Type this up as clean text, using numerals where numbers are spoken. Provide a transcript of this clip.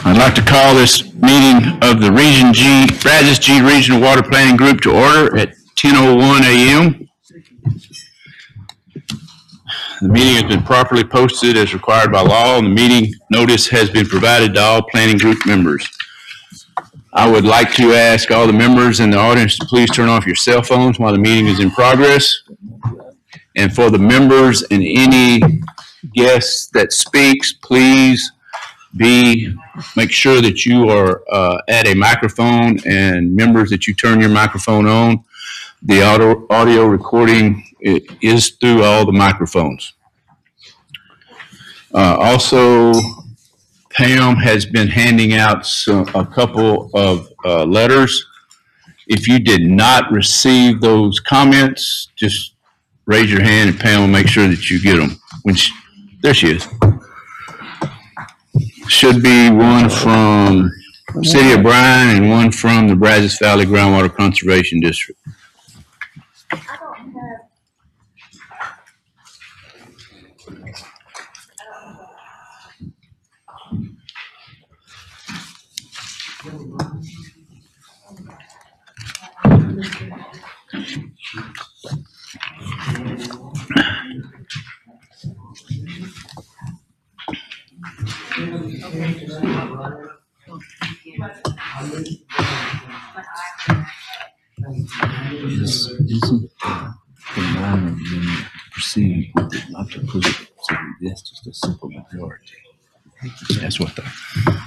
I'd like to call this meeting of the Brazos G Regional Water Planning Group to order at 10:01 a.m. The meeting has been properly posted as required by law, and the meeting notice has been provided to all planning group members. I would like to ask all the members in the audience to please turn off your cell phones while the meeting is in progress. And for the members and any guests that speaks, please make sure that you are at a microphone, and members that you turn your microphone on. The audio recording is through all the microphones. Also, Pam has been handing out a couple of letters. If you did not receive those comments, just raise your hand and Pam will make sure that you get them. There she is. Should be one from City of Bryan and one from the Brazos Valley Groundwater Conservation District. Isn't the norm when you proceed with it not to put it to this just a simple majority? That's what the